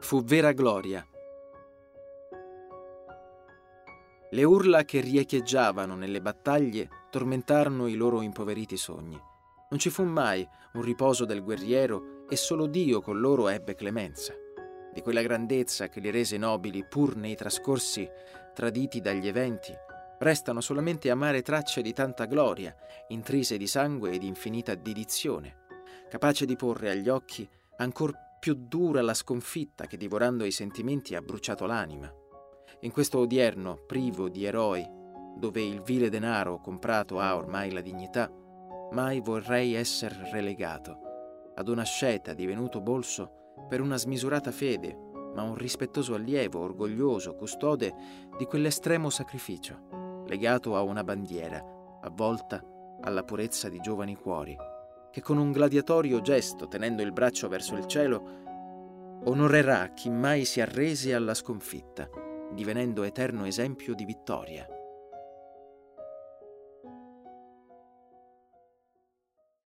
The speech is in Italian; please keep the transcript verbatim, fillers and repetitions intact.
fu vera gloria. Le urla che riecheggiavano nelle battaglie tormentarono i loro impoveriti sogni. Non ci fu mai un riposo del guerriero e solo Dio con loro ebbe clemenza. Di quella grandezza che li rese nobili pur nei trascorsi traditi dagli eventi, restano solamente amare tracce di tanta gloria, intrise di sangue e di infinita dedizione, capace di porre agli occhi ancor più dura la sconfitta che divorando i sentimenti ha bruciato l'anima. In questo odierno privo di eroi, dove il vile denaro comprato ha ormai la dignità, mai vorrei essere relegato ad una asceta divenuto bolso per una smisurata fede, ma un rispettoso allievo, orgoglioso, custode di quell'estremo sacrificio, legato a una bandiera, avvolta alla purezza di giovani cuori, che con un gladiatorio gesto, tenendo il braccio verso il cielo, onorerà chi mai si arrese alla sconfitta, divenendo eterno esempio di vittoria.